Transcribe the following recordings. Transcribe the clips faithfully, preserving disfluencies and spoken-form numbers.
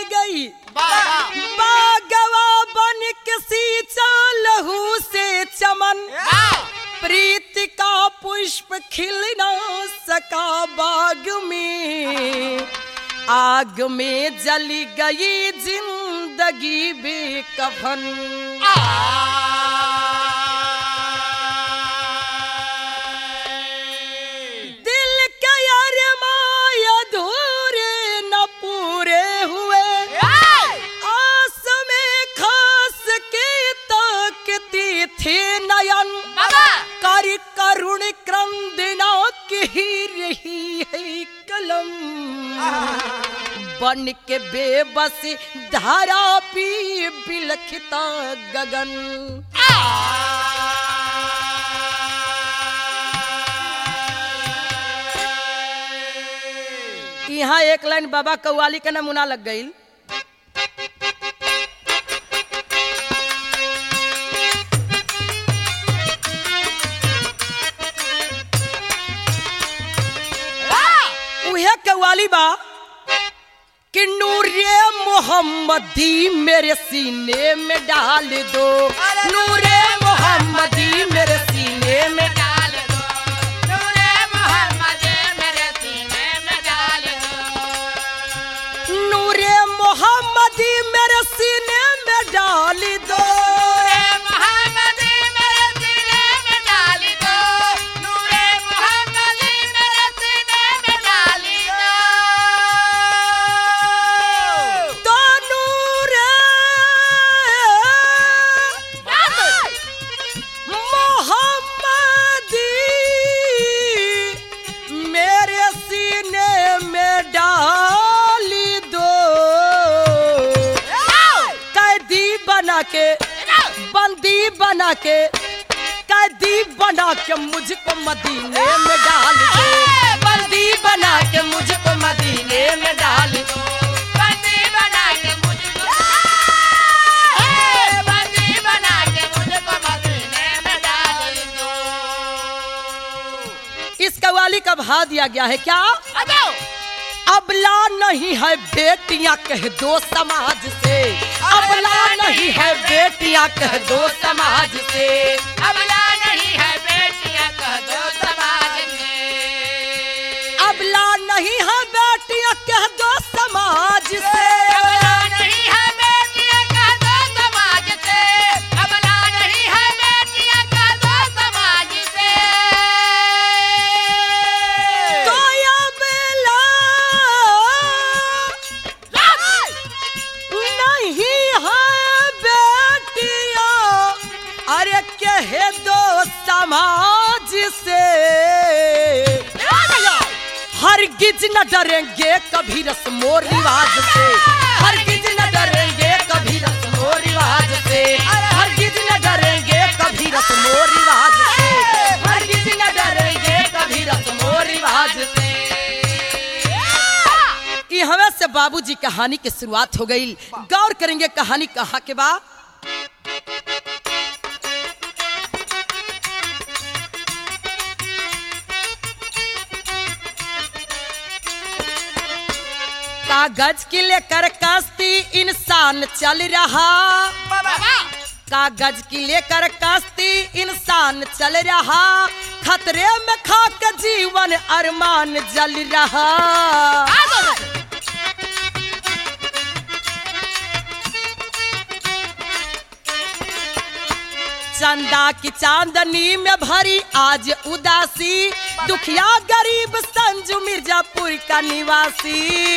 जली गई बागवा बन किसी लहू से चमन प्रीत का पुष्प खिल न सका बाग में आग में जली गई जिंदगी बेकफन। दिल के अरमान अधूरे न पूरे हुए आस में खास के ताकती थे नयन कर करुण क्रंदना की रही है कलम बन के बेबस धारा पी बिलखता गगन। यहाँ एक लाइन बाबा कव्वाली का नमूना लग गई। कव्वाली बा कि नूरे मोहम्मदी मेरे सीने में डाल दो नूरे मोहम्मदी मेरे सीने में डाल दो नूरे मोहम्मदी मेरे सीने में डाल दो नूरे मोहम्मदी मेरे सीने में डाल दो के बंदी बना के कैदी बना के मुझको मदीने में डाल दो बंदी बना के मुझको मदीने में डाल दो बंदी बना के मुझको बंदी बना के मुझको मदीने में डाल दो। इस कव्वाली का भाव दिया गया है क्या अबला नहीं है बेटियां कह दो समाज से अबला नहीं है बेटियां कह दो समाज से अबला नहीं है बेटियां कह दो समाज से अबला नहीं है बेटियां कह दो समाज से अबला नहीं है बेटियां कह दो समाज से अबला नहीं है बेटियां कह दो समाज से तो अबला अरे कहे दो समाज से हरगिज न डरेंगे कभी रस्मों रिवाज से हरगिज न डरेंगे कभी रस्मों रिवाज से हरगिज न डरेंगे कभी रस्मों रिवाज से हरगिज न डरेंगे कभी रस्मों रिवाज से। हमें से बाबूजी कहानी की शुरुआत हो गई। गौर करेंगे कहानी कहाँ के बाद कागज की लेकर कश्ती इंसान चल रहा कागज की लेकर कश्ती इंसान चल रहा खतरे में खाक जीवन अरमान जल रहा चंदा की चांदनी में भरी आज उदासी दुखिया गरीब संजू मिर्जापुर का निवासी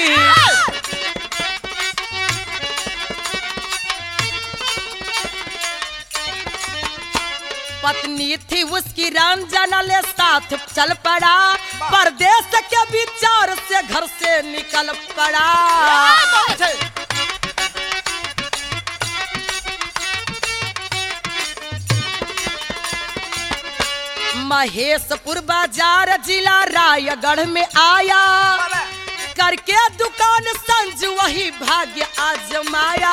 पत्नी थी उसकी रंजना ले साथ चल पड़ा परदेश के विचार से घर से निकल पड़ा महेशपुर बाजार जिला रायगढ़ में आया करके दुकान संजू वही भाग्य आजमाया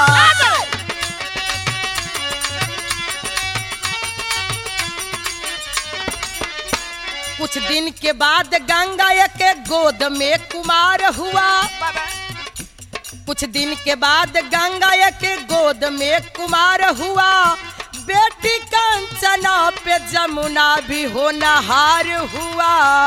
कुछ दिन के बाद गंगा के गोद में कुमार हुआ कुछ दिन के बाद गंगा के गोद में कुमार हुआ, बेटी कंचना पे जमुना भी होनहार हुआ।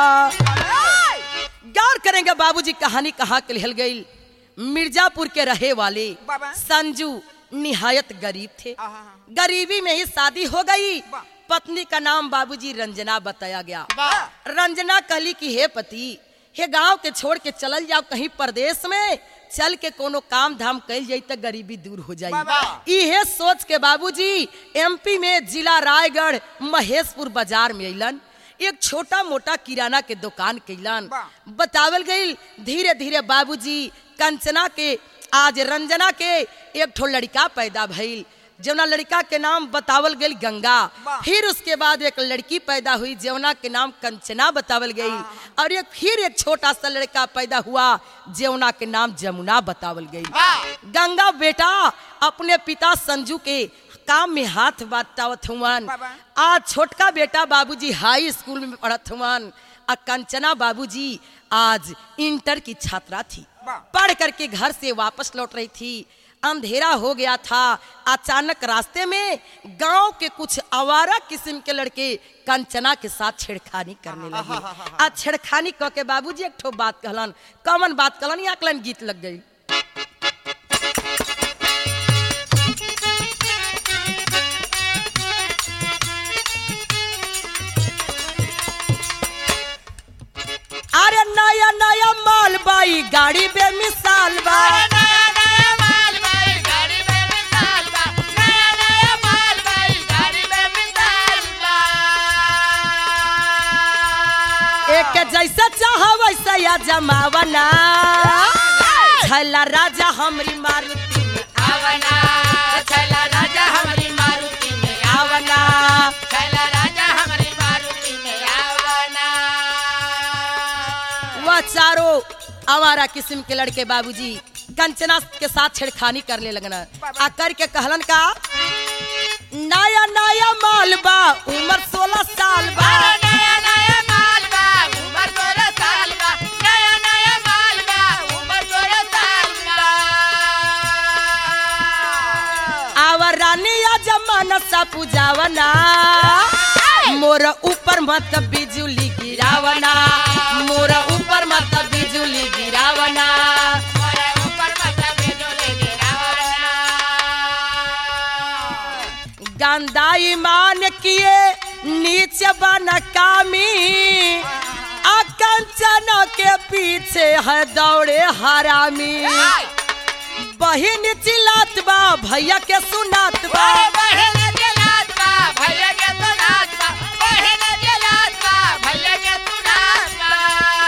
गौर करेंगे बाबूजी कहानी कहाँ के लिखल गई। मिर्जापुर के रहे वाले संजू निहायत गरीब थे। गरीबी में ही शादी हो गई। पत्नी का नाम बाबूजी रंजना बताया गया। रंजना कहली कि हे पति, हे गांव के छोड़ के चलल जाओ कहीं प्रदेश में, चल के कोनो काम धाम कैल जाई तो गरीबी दूर हो जाई। इहे सोच के बाबूजी एमपी में जिला रायगढ़ महेशपुर बाजार में अइलन। एक छोटा मोटा किराना के दुकान कैलन। बतावल गई धीरे धीरे बाबूजी कंचना के आज रंजना के एक ठो लड़का पैदा भइल, जवना लड़का के नाम बतावल गई गंगा। फिर उसके बाद एक लड़की पैदा हुई जवना के नाम कंचना बतावल गई, और एक फिर एक छोटा सा लड़का पैदा हुआ जवना के नाम जमुना बतावल गई। गंगा बेटा अपने पिता संजू के काम में हाथ बटावत हुआन। आज छोटका बेटा बाबूजी हाई स्कूल में पढ़त हुआन, और कंचना बाबूजी आज इंटर की छात्रा थी। पढ़ करके घर से वापस लौट रही थी। अंधेरा हो गया था। अचानक रास्ते में गांव के कुछ आवारा किस्म के लड़के कंचना के साथ छेड़खानी करने लगे। आ छेड़खानी कह के बाबूजी एक ठो बात कहलन। कौन बात कहलन? या कहलन गीत लग गई। अरे नया नया माल बाई गाड़ी बेमिसाल बा, एक जैसा चाह वैसा या जमावना, छला राजा हमरी मारुति में आवना, छला राजा हमरी मारुति में आवना, छला राजा हमरी मारुति में आवना। वह चारों आवारा किस्म के लड़के बाबूजी कंचना के साथ छेड़खानी करने लगना। आकर के कहलन का नया नया माल बा, उम्र सोलह साल बा, जमाना सा पुजावना, मोर ऊपर मत बिजुली गिरावना, मोर ऊपर मत बिजुली गिरावना, मोर ऊपर मत बिजुली गिरावना। गंदा ईमान किए नीचे बना कामी, कंचना के पीछे है दौड़े हरामी। बहिन चिल्लात बा भैया के सुनात बा, बहिन चिल्लात बा भैया के सुनात बा, बहिन चिल्लात बा भैया के सुनात बा।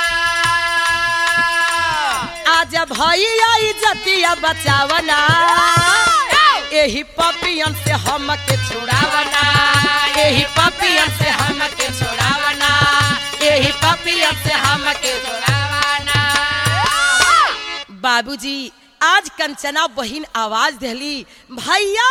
आज भैया इज्जतिया बचावना, एही पपियन से हम के छुड़ावना, एही पपियन से हम के छुड़ावना, एही पपियन से हम के छुड़ावना। बाबूजी आज कंचना बहिन आवाज देली, भैया।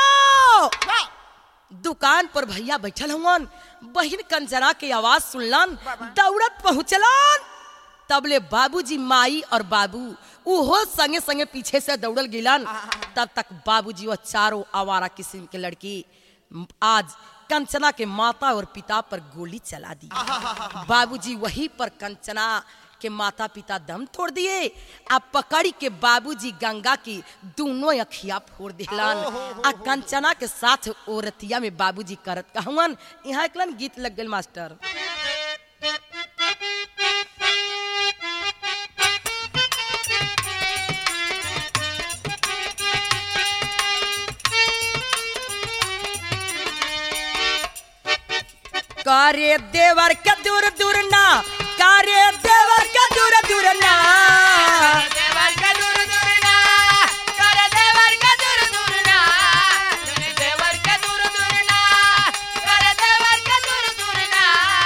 दुकान पर भैया बैठल हुवन। बहिन कंचना की आवाज सुनलन, दौड़त पहुंचलन। तबले बाबूजी माई और बाबू उहो संगे संगे पीछे से दौड़ल गिलन। तब तक बाबूजी वह चारों आवारा किस्म के लड़की आज कंचना के माता और पिता पर गोली चला दी। बाबूजी वहीं पर कंचना के माता पिता दम तोड़ दिए। अब पकड़ी के बाबूजी गंगा की दोनों अखिया फोड़ दिलन। आ कंचना के साथ औरतिया में बाबूजी करत कहवन। यहाँ एक गीत लग गल मास्टर। करे देवर के दूर दूर ना, करे देवर के दूर दूर ना, देवर के दूर दूर ना, करे देवर के दूर दूर ना, देवर के दूर दूर ना, करे देवर के दूर दूर ना।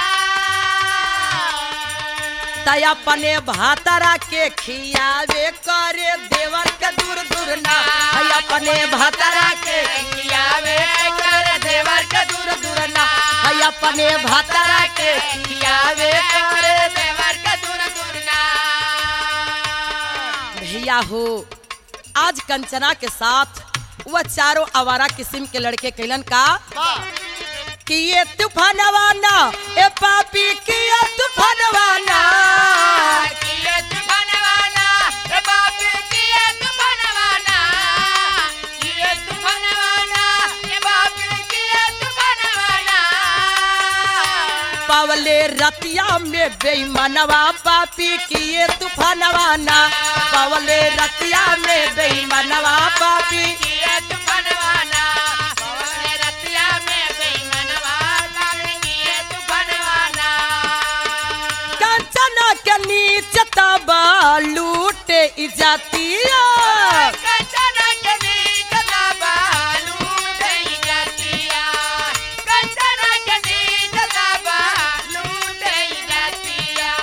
तय अपने भातरा के खियावे करे देवर के दूर दूर ना, अपने भातरा के खियावे करे देवर के दूर दूर ना, अपने भातरा के खियावे करे देवर के दूर दूर ना। भैया हो आज कंचना के साथ वह चारों आवारा किस्म के लड़के कैलन का कि ये तूफानवाना ए पापी कि ये तूफानवाना किए तूफानवाना ए बापी किए तूफानवाना किए तूफानवाना ए बापी किए तूफानवाना पावले रतिया में बेईमानवा पापी कि ये तूफानवाना पावले रतिया में बेईमानवा पापी किए तूफानवाना पवने रतिया में बेईमानवा बापी किए तूफानवाना कंचना के नीचे तबा लूटे इजातिया कंचना के नीच तबा लूटे जातिया कंचना के नीच तबा लूटे जातिया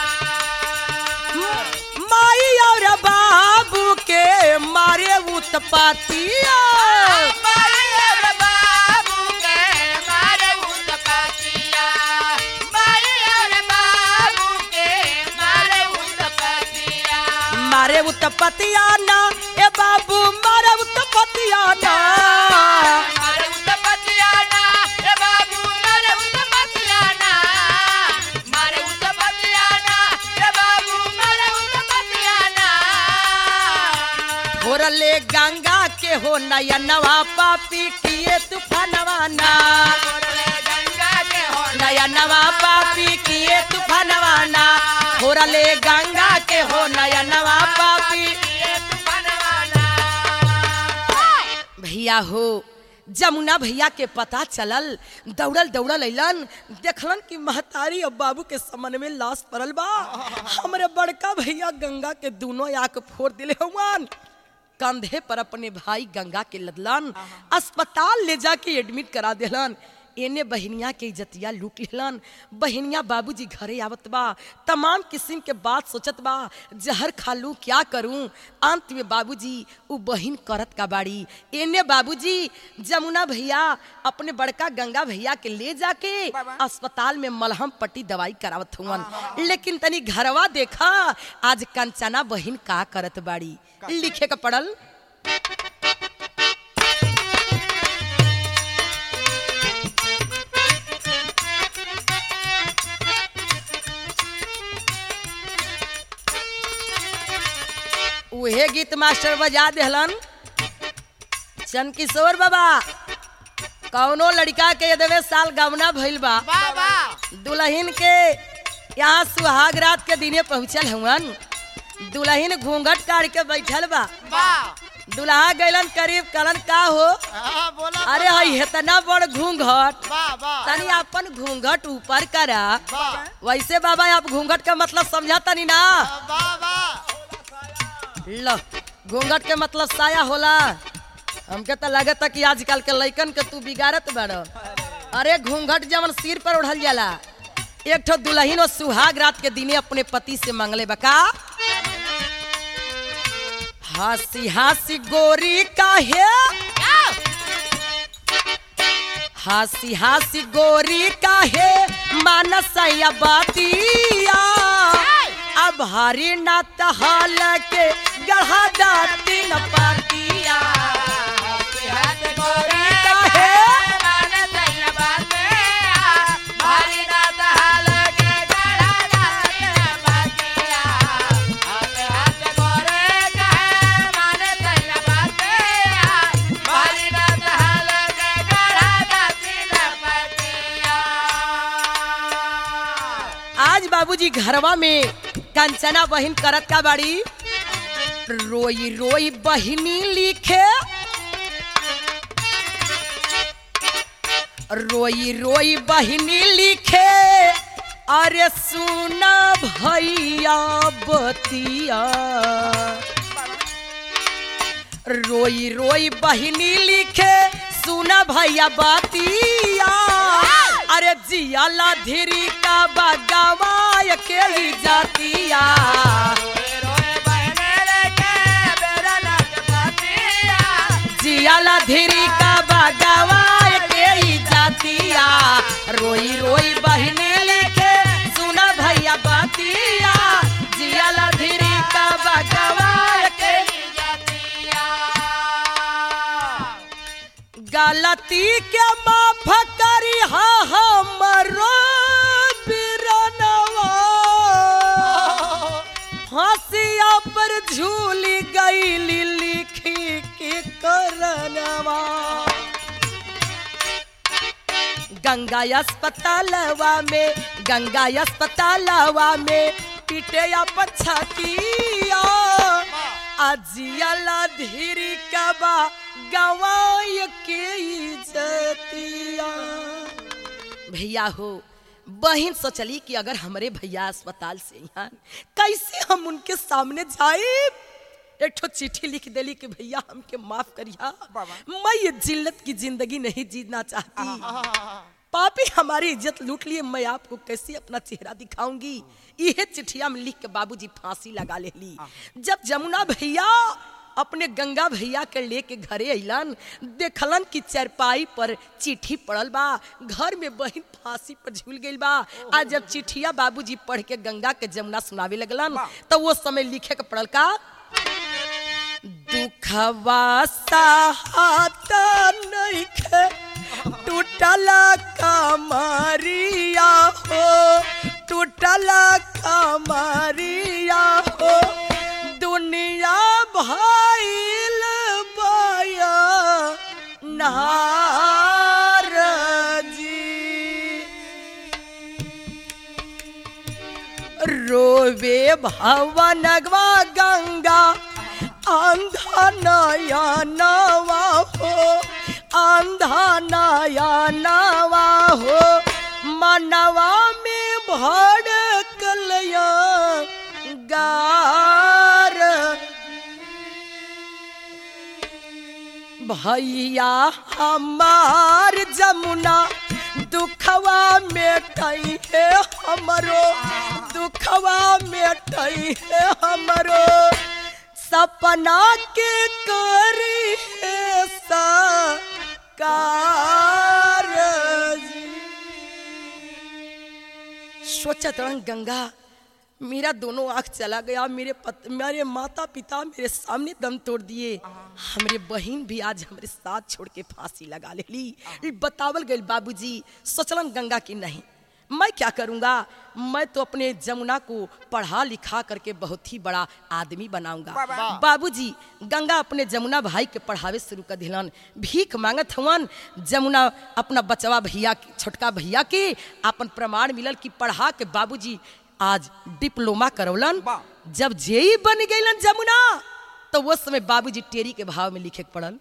माई और बाबू के मारे उत्पातिया मारे और बाबू के मारे उत्पतिया मारे और बाबू के मारे उत्पतिया मारे उत्पतिया ना ए बाबू मारे उत्पतिया ना मारे उत्पतिया ना ए बाबू मारे उत्पतिया ना मारे उत्पतिया ना ए बाबू मारे उत्पतिया ना भोरले गंगा के हो नयनवा पापी किए तूफानवाना गंगा के हो नयनवा पापी किए तूफानवाना भोरले गंगा के हो नयनवा पापी भैया हो जमुना भैया के पता चलल दौड़ल दौड़ल अलन देखलन कि महतारी और बाबू के समन में लाश पड़ल बा हमरे बड़का भैया गंगा के दोनों आंख फोड़ दिले हुआन कंधे पर अपने भाई गंगा के लदलन अस्पताल ले जाके एडमिट करा देलन एने बहनिया के इज्जतिया लूट लेलन बहनिया बाबूजी घरे आवत बा तमाम किस्म के बात सोचत बा जहर खा लूं क्या करूं अंत में बाबूजी उ बहिन करत का बाड़ी एने बाबूजी जमुना भैया अपने बड़का गंगा भैया के ले जाके अस्पताल में मलहम पट्टी दवाई करावत हुवन लेकिन तनी घरवा देखा आज कंचना बहिन का करत बाड़ी लिखे का पड़ल उहे गीत मास्टर बजा देहलन चंद किशोर बाबा कौनो लड़का के यदवे साल गवना भइल बा बाबा दुल्हन के यहाँ सुहाग रात के दिने पहुँचल हुवन दुल्हन घूंघट काट के बैठल बा बा दुल्हा गैलन करीब कलन का हो हां बोला अरे हई इतना बड़ घूंघट बा बा तनी अपन घूंघट ऊपर करा बा वैसे बाबा आप घूंघट का मतलब समझा तनी ना बा बा लो घूंघट के मतलब साया होला हमके तो लगता कि आजकल के लइकन के तू बिगाड़त बड़ अरे घूंघट जवन सिर पर उड़ल जाला एक ठो दुल्हन और सुहाग रात के दिने अपने पति से मांगले बका हासी हासी गोरी काहे हासी हासी गोरी काहे मानसया बातिया अब हरी ना तहाल के गढ़ा दाती न पातिया हाथ गोरे काहे मान दैया बाते भारी रात हाल के गड़ा जाते बातिया हाथ हाथ गोरे कहे मान दैया बाते भारी रात हाल के गड़ा जाते बातिया आज बाबूजी घरवा में कंचना बहिन करत का बाड़ी रोई रोई बहिनी लिखे रोई रोई बहिनी लिखे अरे सुना भैया बतिया रोई रोई बहिनी लिखे सुना भैया बतिया अरे जियाला धीरी का बगवाय के ही जातिया रोए रोए बहने लेके बेरा नाच पातिया जियाला धीरी का बगवाय के ही जातिया रोई रोई बहने लिखे सुना भैया बतिया जियाला धीरी का बगवाय के जातिया गलती के माफ करी हा हमरो बिरनवा फांसिया पर झूली गईली लिखी के करनवा गंगा अस्पतालवा में गंगा अस्पतालवा में पीटे अपन छतिया अजियाला धीरी कबा गवाय के इज्जतिया। भैया हो बहन सोचली कि अगर हमारे भैया अस्पताल से यहाँ कैसे हम उनके सामने जाए। एक ठो चिट्ठी लिख देली कि भैया हमके माफ करिया, मैं ये जिल्लत की जिंदगी नहीं जीना चाहती। पापी हमारी इज्जत लूट लिए, मैं आपको कैसे अपना चेहरा दिखाऊंगी। यह चिट्ठिया में लिख के बाबूजी फांसी लगा ले ली। जब जमुना भैया अपने गंगा भैया के लेके घरे अइलन, देखलन कि चारपाई पर चिट्ठी पड़ल बा, घर में बहन फांसी पर झूल गइल बा। आज जब चिट्ठिया बाबूजी पढ़ के गंगा के जमुना सुनावे लगलन तो वो समय लिखे के पड़ल का दुखवा साहत नइखे टूटला कमरिया हो टूटला कमरिया हो दुनिया भइल बया नार जी रोवे भवनगवा गंगा अंधा नयनवा हो अंधा नयनवा हो मनवा में भड़कलया गार भैया हमार जमुना दुखवा मिटई है हमरो दुखवा मिटई है हमरो सपना के करी है साकार सोचत रंग गंगा मेरा दोनों आँख चला गया, मेरे पत, मेरे माता पिता मेरे सामने दम तोड़ दिए, हमारे बहन भी आज हमारे साथ छोड़ के फांसी लगा ले ली। बतावल गई बाबूजी सोचलन गंगा की नहीं मैं क्या करूँगा, मैं तो अपने जमुना को पढ़ा लिखा करके बहुत ही बड़ा आदमी बनाऊंगा। बाबूजी गंगा अपने जमुना भाई के पढ़ावे शुरू कर दिलन, भीख मांगत हवन। जमुना अपना बचवा भैया छोटका भैया के अपन प्रमाण मिलल कि पढ़ा के बाबूजी आज डिप्लोमा करौलन। जब जेई बन गईलन जमुना तो वो समय बाबूजी टेरी के भाव में लिखे पड़ल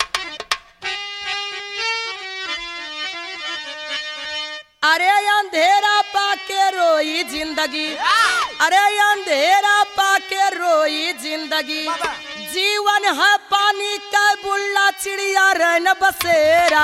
अरे अंधेरा पाके रोई जिंदगी अरे अंधेरा पाके रोई जिंदगी जीवन है पानी का बुल्ला चिड़िया रहन बसेरा।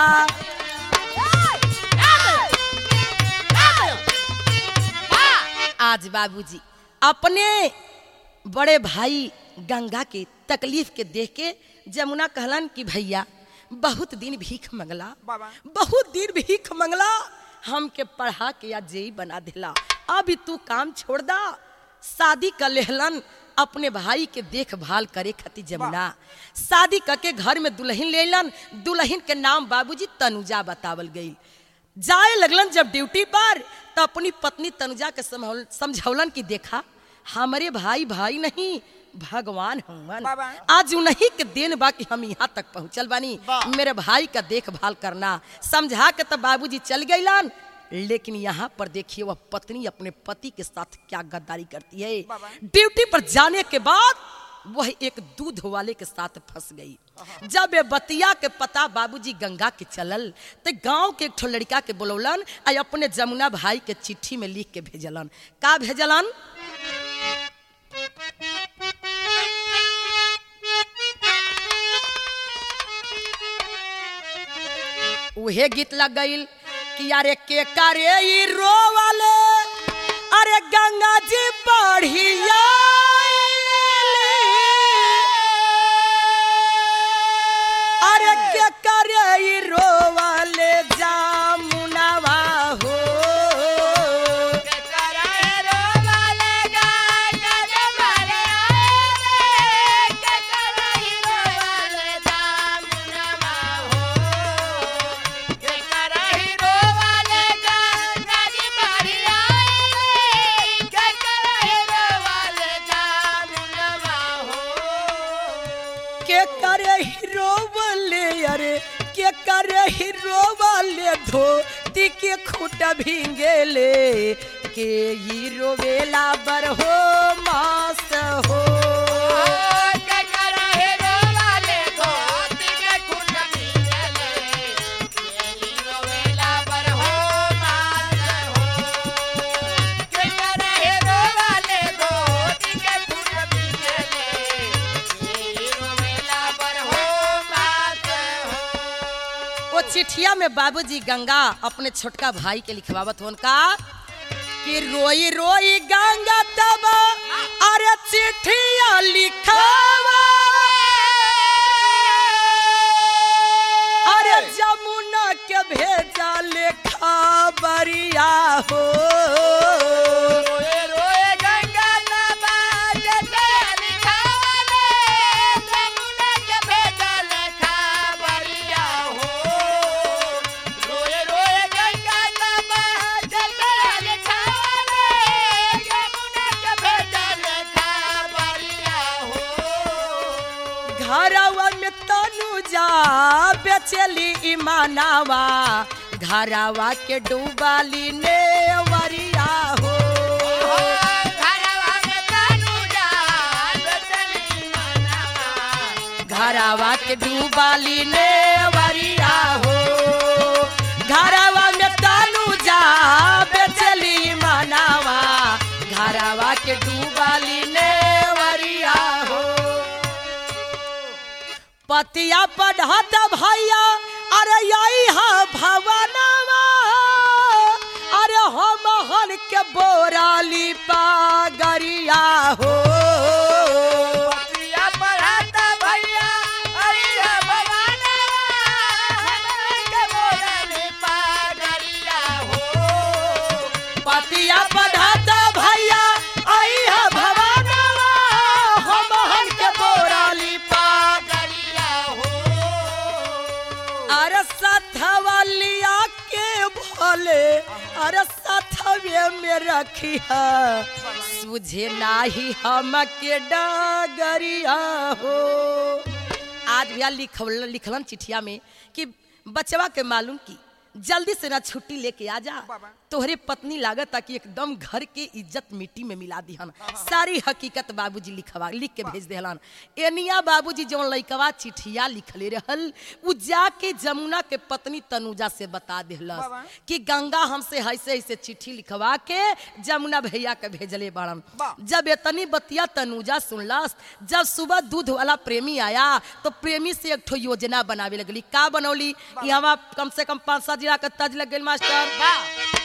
आज बाबूजी अपने बड़े भाई गंगा के तकलीफ के देख के जमुना कहलन कि भैया बहुत दिन भीख मंगला बहुत दिन भीख मंगला हमके पढ़ा के या जेई बना दिला, अभी तू काम छोड़ दा। शादी कर लेहलन अपने भाई के देखभाल करे खातिर जमुना शादी करके घर में दुल्हन लेलन। दुल्हन के नाम बाबूजी तनुजा बतावल गई। जाए लगलन जब ड्यूटी पर तो अपनी पत्नी तनुजा के समझौलन कि देखा हमारे भाई भाई नहीं भगवान हूँ, आज उन्हीं के देन बा कि हम यहाँ तक पहुँचल बानी, मेरे भाई का देखभाल करना। समझा के तो बाबूजी चल गईलन। लेकिन यहाँ पर देखिए वह पत्नी अपने पति के साथ क्या गद्दारी करती है। ड्यूटी पर जाने के बाद वह एक दूध वाले के साथ फंस गई। जब ये बतिया के पता बाबूजी गंगा के चलल तो गांव के एक ठो लड़का के बोलौलन आ अपने जमुना भाई के चिट्ठी में लिख के भेजलन। का भेजलन उहे गीत लग गईल कि यारे के करे ई रोवाले अरे गंगा जी बढ़िया अरे के करे ई रोवाले जामुनावा हो के करे रोवाले गंगा जी बढ़िया के करे ई रोवाले जामुनावा हो रोवले अरे के करे ही रोवले धोती के खूट भींगेले के ही रोवेला बर हो मास हो चिट्ठिया में बाबूजी गंगा अपने छोटका भाई के लिखवावत होन का कि रोई रोई गंगा तब अरे चिट्ठिया लिखावा अरे जमुना के भेजा लेखा बरिया हो बेचली ईमानावा घरावा के डूबाली ने वरिया हो घरावा के डूबाली ने वरिया हो घरावा में तानू जा बेचली ईमानावा घरावा के डूबाली ने वरिया हो पतिया पढ़त भैया अरे यही हा भवनवा अरे हम हन के बोराली पागरिया हो पतिया पढ़त भैया अरे भवनवा हम के बोराली पागरिया हो पतिया पढ़त भैया आई हा भवनवा हम हन के बोराली अरे सथवलिया के भोले अरे सथवे में रखी है सुझे नाही हम के डगरिया हो आज भैया लिखल लिखलन चिट्ठिया में कि बचवा के मालूम की जल्दी से ना छुट्टी लेके आ जा तोहरे पत्नी लागत ताकि एकदम घर के इज्जत मिट्टी में मिला दिहन सारी हकीकत बाबूजी लिखवा लिख के भेज देहलन एनिया बाबूजी जौन लइकवा चिट्ठिया लिखले रहल उ जाके जमुना के पत्नी तनुजा से बता देहलस कि गंगा हमसे ऐसे ऐसे चिट्ठी लिखवा के जमुना भैया के भेजले बाड़न जब इतनी बतिया तनुजा सुनलस जब सुबह दूध वाला प्रेमी आया तो प्रेमी से एक ठो योजना बनावे लगली का बनौली यहाँ कम से कम पाँच सात जिला के तज लग गई मास्टर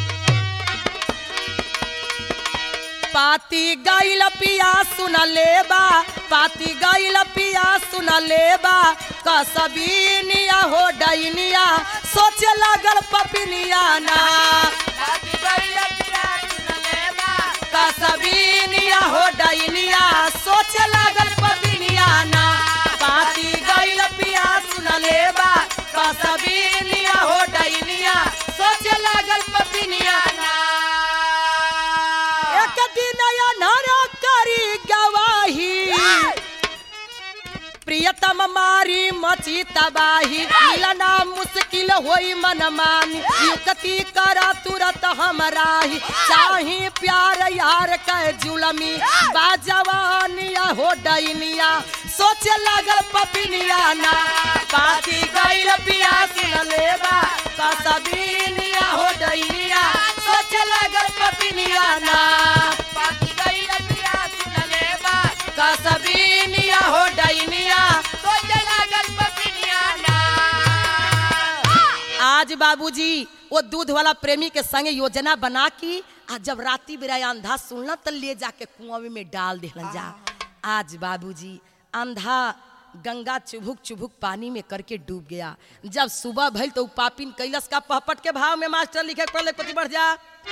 पाती गईल पिया सुन लेबा पाती गईल पिया सुन लेबा कसबीनिया हो डैनिया सोचे लागल पपिनिया ना कसबीनिया हो डैनिया सोचे लागल पपिनिया ना पाती गईल पिया सुन लेबा कसबीनिया हो डैनिया सोचे लागल पपिनिया ना एक दिन या नारा करी गवाही प्रियतम मारी मची तबाही मिलना मुश्किल होई मनमानी युक्ति करा तुरंत हमराही चाही प्यार यार के जुलमी बाजवानिया हो डैनिया सोचे लागल पपिनिया ना पाती गईल पिया सुन लेबा कसबीनिया हो डैनिया सोचे लागल पपिनिया ना पाती गईल पिया सुन लेबा कसबीनिया हो डैनिया सोचे लागल पपिनिया ना आज बाबूजी वो दूध वाला प्रेमी के संगे योजना बना की आज जब राती बिराया अंधा सुनला तो ले जाके कुआं में डाल देहलन जा आज बाबूजी अंधा गंगा चुभुक चुभुक पानी में करके डूब गया जब सुबह भइल तो पापिन कैलस का पहपट के भाव में मास्टर लिखे पढ़ पति बढ़ जा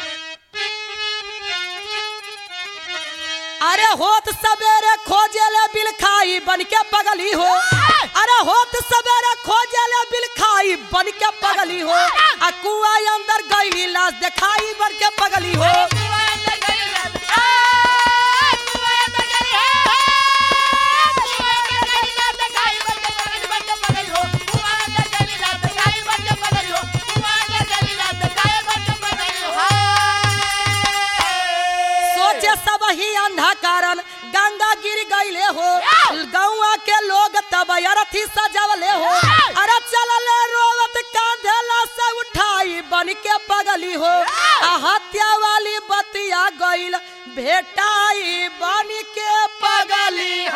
अरे होत सवेरे खोजेले बिल खाई बन के पगली हो अरे होत सवेरे खोजेले बिल खाई बन के पगली हो आ कुआं अंदर गईली लाश दिखाई बन के पगली हो तब अरथी सजवले हो अरे चलले रोवत कांधेला से उठाई बन के पगली हो हत्या वाली बतिया गइल भेटाई बन के पगली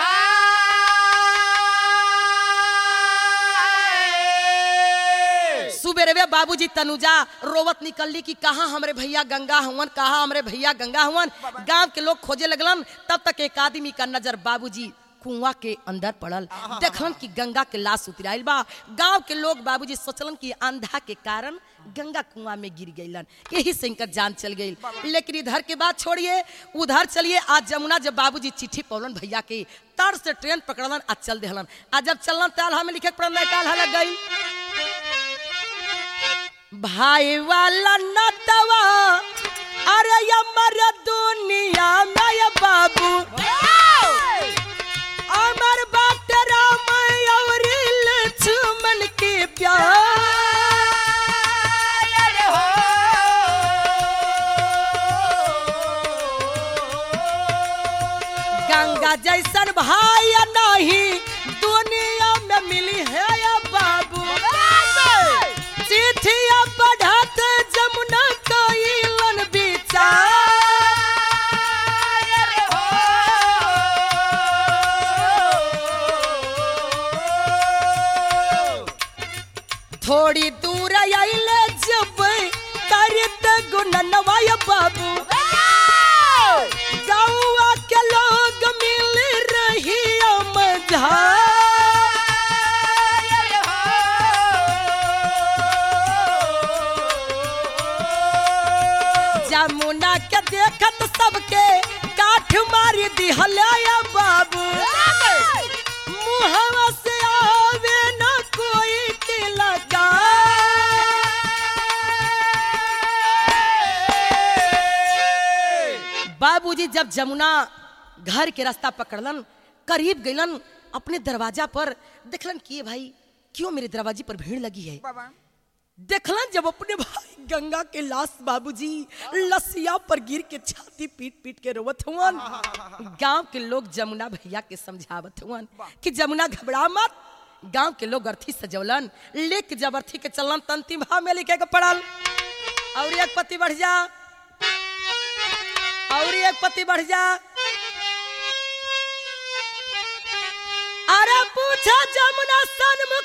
सुबेरवे बाबूजी तनुजा रोवत निकलली कि कहाँ हमरे भैया गंगा हुवन कहाँ हमरे भैया गंगा हुवन गांव के लोग खोजे लगलन तब तक एक आदमी का नजर बाबूजी कुआं के अंदर पड़ल देखलन कि गंगा के लाश उतराइल बा गांव के लोग बाबूजी सोचलन कि अंधा के कारण गंगा कुआं में गिर गईलन यही से इनकर जान चल गई लेकिन इधर के बात छोड़िए उधर चलिए आज जमुना जब बाबूजी चिट्ठी पौलन भैया के तर से ट्रेन पकड़लन आज चल देहलन आज जब चलन ताल हमें लिखे पड़ल काल लग गई भाई वाला नतवा अरे अमर दुनिया में बाबू अमर बात राम और लक्ष्मण के प्यार हो गंगा जैसन भाई नहीं दुनिया में मिली है या बाबू चिट्ठिया पढ़त जमुना कइलन विचार हो थोड़ी दूर आइले जब करत गुननवा बाबू गौवा के लोग मिल रही मजा जमुना के देखत सबके काठ मारी दिहले बाबू मुहवा से आवे न कोई के लगा बाबूजी जब जमुना घर के रास्ता पकड़लन करीब गइलन अपने दरवाजा पर देखलन कि भाई क्यों मेरे दरवाजे पर भीड़ लगी है देखलन जब अपने भाई गंगा के लाश बाबूजी लसिया पर गिर के छाती पीट पीट के रोवत हुवन गांव के लोग जमुना भैया के समझावत हुवन कि जमुना घबरा मत गांव के लोग अर्थी सजवलन लेक जब अर्थी के चलन तंती भाव में लिखे के पड़ल और एक पति बढ़ जा और एक पति बढ़ जा अरे पूछा जमुना सन्मुख